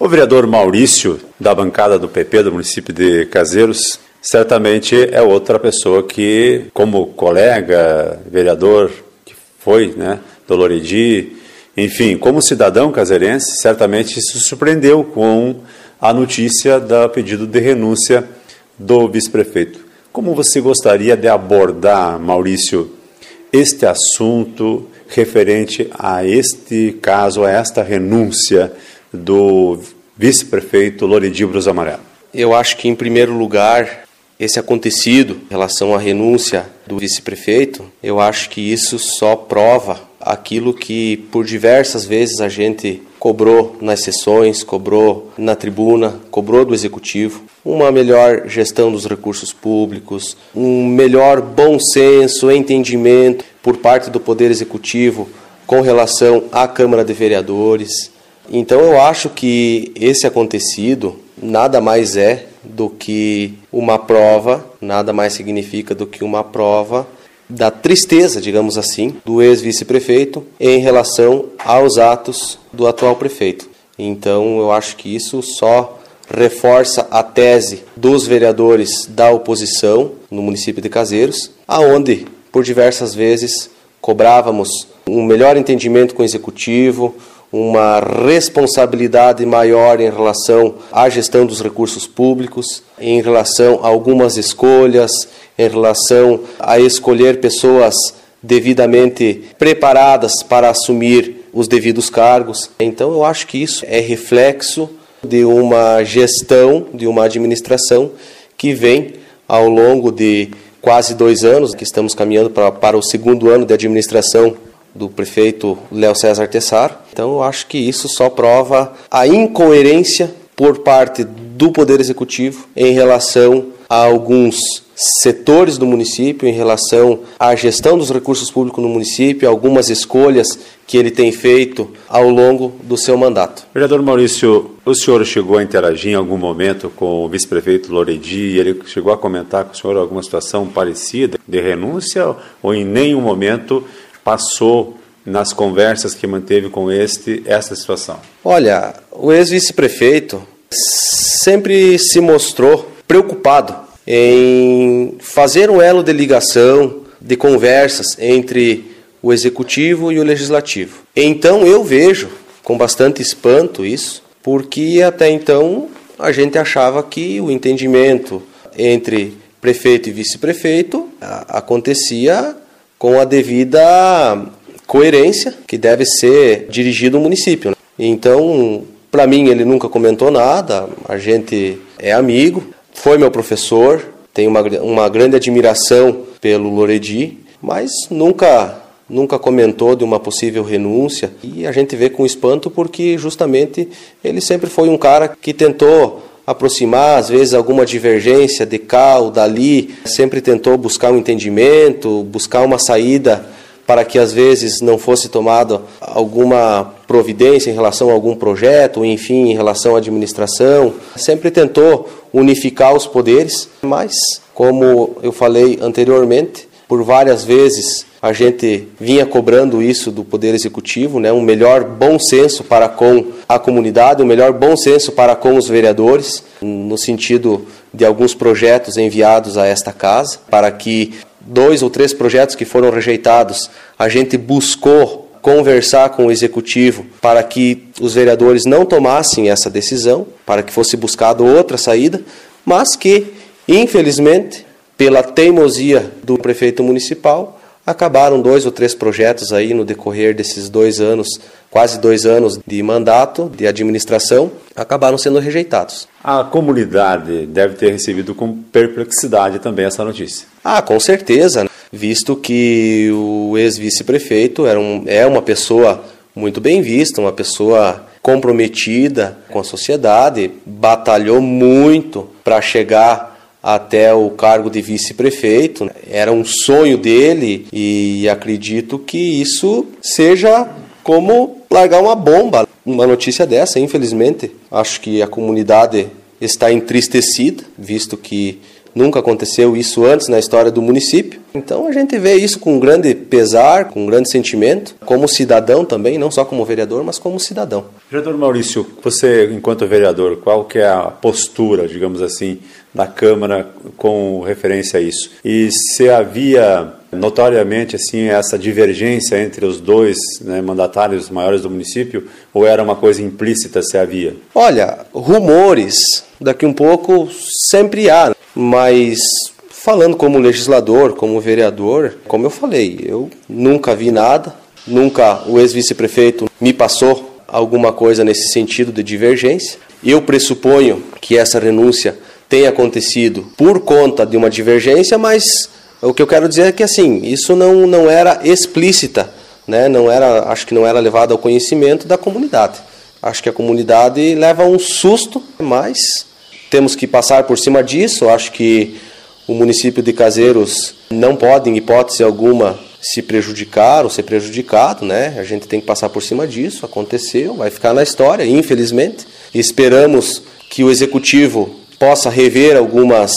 O vereador Maurício, da bancada do PP do município de Caseiros, certamente é outra pessoa que, como colega, vereador que foi, do Loredi, enfim, como cidadão caseirense, certamente se surpreendeu com a notícia do pedido de renúncia do vice-prefeito. Como você gostaria de abordar, Maurício, este assunto referente a este caso, a esta renúncia do vice-prefeito Loredi Bros Amarelo? Eu acho que, em primeiro lugar, esse acontecido em relação à renúncia do vice-prefeito, eu acho que isso só prova aquilo que por diversas vezes a gente cobrou nas sessões, cobrou na tribuna, cobrou do Executivo, uma melhor gestão dos recursos públicos, um melhor bom senso, entendimento por parte do Poder Executivo com relação à Câmara de Vereadores. Então eu acho que esse acontecido nada mais é do que uma prova, nada mais significa do que uma prova da tristeza, digamos assim, do ex-vice-prefeito em relação aos atos do atual prefeito. Então eu acho que isso só reforça a tese dos vereadores da oposição no município de Caseiros, aonde por diversas vezes cobrávamos um melhor entendimento com o Executivo, uma responsabilidade maior em relação à gestão dos recursos públicos, em relação a algumas escolhas, em relação a escolher pessoas devidamente preparadas para assumir os devidos cargos. Então eu acho que isso é reflexo de uma gestão, de uma administração que vem ao longo de quase 2 anos, que estamos caminhando para o segundo ano de administração do prefeito Léo César Tessaro. Então eu acho que isso só prova a incoerência por parte do Poder Executivo em relação a alguns setores do município, em relação à gestão dos recursos públicos no município, algumas escolhas que ele tem feito ao longo do seu mandato. Vereador Maurício, o senhor chegou a interagir em algum momento com o vice-prefeito Loredi e ele chegou a comentar com o senhor alguma situação parecida de renúncia ou em nenhum momento passou nas conversas que manteve com essa situação? Olha, o ex-vice-prefeito sempre se mostrou preocupado em fazer um elo de ligação, de conversas entre o Executivo e o Legislativo. Então eu vejo com bastante espanto isso, porque até então a gente achava que o entendimento entre prefeito e vice-prefeito acontecia com a devida coerência que deve ser dirigido o município. Então, para mim, ele nunca comentou nada, a gente é amigo, foi meu professor, tenho uma grande admiração pelo Loredi, mas nunca comentou de uma possível renúncia. E a gente vê com espanto porque justamente ele sempre foi um cara que tentou aproximar, às vezes alguma divergência de cá ou dali, sempre tentou buscar um entendimento, buscar uma saída para que às vezes não fosse tomada alguma providência em relação a algum projeto, enfim, em relação à administração. Sempre tentou unificar os poderes, mas, como eu falei anteriormente, por várias vezes a gente vinha cobrando isso do Poder Executivo, um melhor bom senso para com a comunidade, um melhor bom senso para com os vereadores, no sentido de alguns projetos enviados a esta casa, para que 2 ou 3 projetos que foram rejeitados, a gente buscou conversar com o Executivo para que os vereadores não tomassem essa decisão, para que fosse buscada outra saída, mas que, infelizmente, pela teimosia do prefeito municipal, acabaram 2 ou 3 projetos aí no decorrer desses 2 anos, quase 2 anos de mandato, de administração, acabaram sendo rejeitados. A comunidade deve ter recebido com perplexidade também essa notícia. Com certeza, visto que o ex-vice-prefeito é uma pessoa muito bem vista, uma pessoa comprometida com a sociedade, batalhou muito para chegar até o cargo de vice-prefeito. Era um sonho dele e acredito que isso seja como largar uma bomba, uma notícia dessa, infelizmente. Acho que a comunidade está entristecida, visto que Nunca aconteceu isso antes na história do município. Então a gente vê isso com grande pesar, com grande sentimento, como cidadão também, não só como vereador, mas como cidadão. Vereador Maurício, você, enquanto vereador, qual que é a postura, digamos assim, da Câmara com referência a isso? E se havia notoriamente assim essa divergência entre os dois, né, mandatários maiores do município, ou era uma coisa implícita se havia? Olha, rumores daqui um pouco sempre há, mas falando como legislador, como vereador, como eu falei, eu nunca vi nada, nunca o ex-vice-prefeito me passou alguma coisa nesse sentido de divergência. Eu pressuponho que essa renúncia tenha acontecido por conta de uma divergência, mas o que eu quero dizer é que assim, isso não era explícita, né? Acho que não era levado ao conhecimento da comunidade. Acho que a comunidade leva um susto, mas temos que passar por cima disso. Acho que o município de Caseiros não pode, em hipótese alguma, se prejudicar ou ser prejudicado, né? A gente tem que passar por cima disso. Aconteceu, vai ficar na história, infelizmente. Esperamos que o executivo possa rever algumas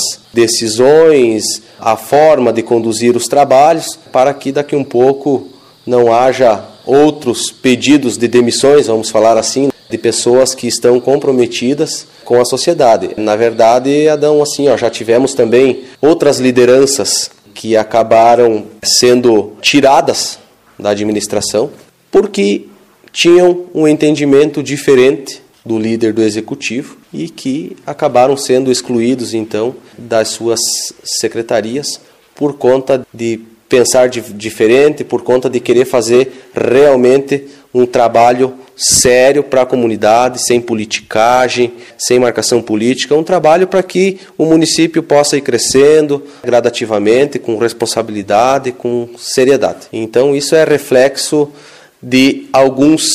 decisões, a forma de conduzir os trabalhos, para que daqui um pouco não haja outros pedidos de demissões, vamos falar assim, de pessoas que estão comprometidas com a sociedade. Na verdade, Adão, assim, já tivemos também outras lideranças que acabaram sendo tiradas da administração porque tinham um entendimento diferente do líder do executivo e que acabaram sendo excluídos, então, das suas secretarias por conta de pensar diferente, por conta de querer fazer realmente um trabalho sério para a comunidade, sem politicagem, sem marcação política, um trabalho para que o município possa ir crescendo gradativamente, com responsabilidade, com seriedade. Então, isso é reflexo de alguns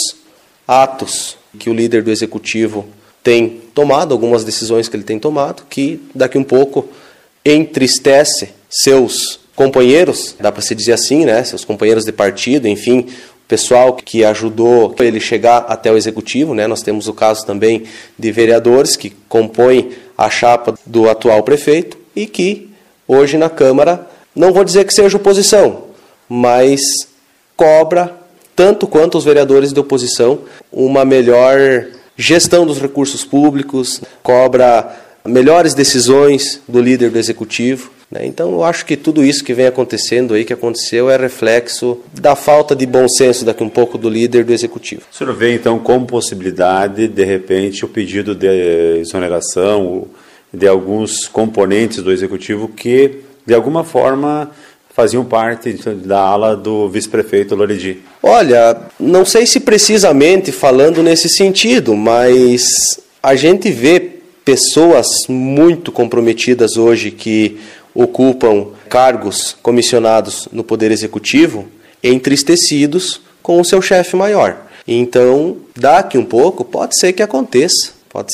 atos que o líder do executivo tem tomado, algumas decisões que ele tem tomado, que daqui um pouco entristece seus companheiros, dá para se dizer assim, né? Seus companheiros de partido, enfim, o pessoal que ajudou ele chegar até o executivo, né? Nós temos o caso também de vereadores que compõem a chapa do atual prefeito e que hoje na Câmara, não vou dizer que seja oposição, mas cobra tanto quanto os vereadores de oposição, uma melhor gestão dos recursos públicos, cobra melhores decisões do líder do executivo, né? Então, eu acho que tudo isso que vem acontecendo aí, que aconteceu, é reflexo da falta de bom senso daqui um pouco do líder do executivo. O senhor vê, então, como possibilidade, de repente, o pedido de exoneração de alguns componentes do executivo que, de alguma forma, faziam parte da ala do vice-prefeito Loredi? Olha, não sei se precisamente falando nesse sentido, mas a gente vê pessoas muito comprometidas hoje que ocupam cargos comissionados no Poder Executivo entristecidos com o seu chefe maior. Então, daqui um pouco, pode ser que aconteça.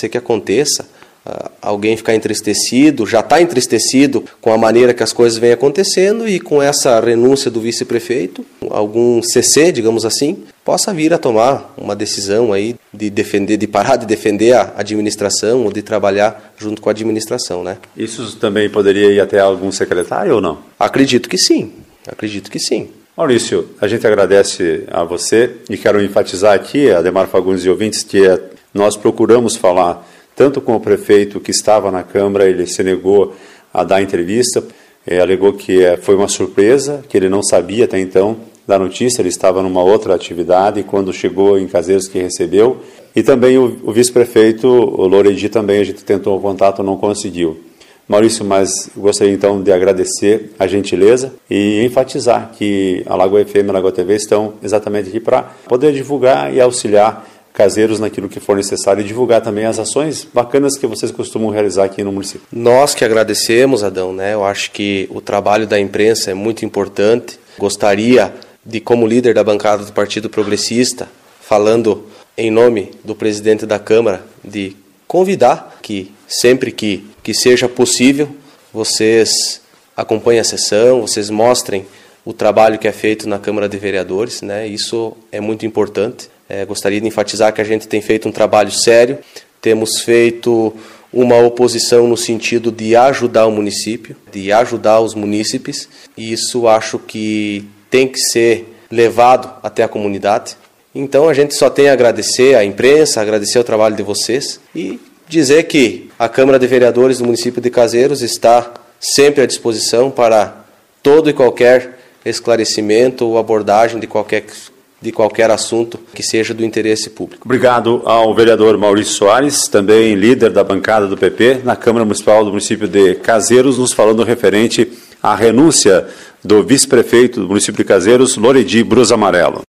Alguém ficar entristecido, já está entristecido com a maneira que as coisas vêm acontecendo e com essa renúncia do vice-prefeito, algum CC, digamos assim, possa vir a tomar uma decisão aí de parar de defender a administração ou de trabalhar junto com a administração, né? Isso também poderia ir até algum secretário ou não? Acredito que sim. Maurício, a gente agradece a você e quero enfatizar aqui, Ademar Fagundes e ouvintes, que nós procuramos falar tanto com o prefeito que estava na Câmara, ele se negou a dar entrevista, alegou que foi uma surpresa, que ele não sabia até então da notícia, ele estava numa outra atividade, e quando chegou em Caseiros que recebeu, e também o vice-prefeito, o Loredi, também a gente tentou o contato, não conseguiu. Maurício, mas gostaria então de agradecer a gentileza e enfatizar que a Lagoa FM e a Lagoa TV estão exatamente aqui para poder divulgar e auxiliar Caseiros naquilo que for necessário e divulgar também as ações bacanas que vocês costumam realizar aqui no município. Nós que agradecemos, Adão, né? Eu acho que o trabalho da imprensa é muito importante. Gostaria de, como líder da bancada do Partido Progressista, falando em nome do presidente da Câmara, de convidar que sempre que seja possível, vocês acompanhem a sessão, vocês mostrem o trabalho que é feito na Câmara de Vereadores, né? Isso é muito importante. Gostaria de enfatizar que a gente tem feito um trabalho sério, temos feito uma oposição no sentido de ajudar o município, de ajudar os munícipes, e isso acho que tem que ser levado até a comunidade. Então a gente só tem a agradecer à imprensa, agradecer o trabalho de vocês e dizer que a Câmara de Vereadores do município de Caseiros está sempre à disposição para todo e qualquer esclarecimento ou abordagem de qualquer assunto que seja do interesse público. Obrigado ao vereador Maurício Soares, também líder da bancada do PP na Câmara Municipal do município de Caseiros, nos falando referente à renúncia do vice-prefeito do município de Caseiros, Loredi Brus Amarelo.